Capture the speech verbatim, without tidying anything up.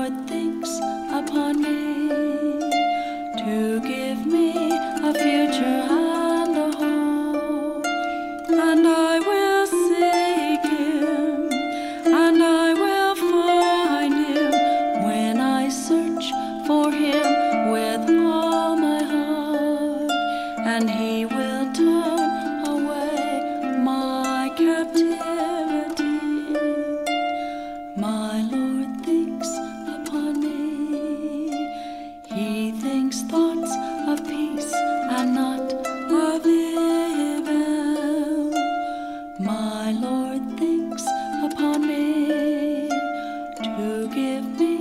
Lord thinks upon me to give me a future and a hope, and I will seek him, and I will find him when I search for him with all my heart, and he will turn away my captivity. My Lord thinks upon me. He thinks thoughts of peace and not of evil. My Lord thinks upon me to give me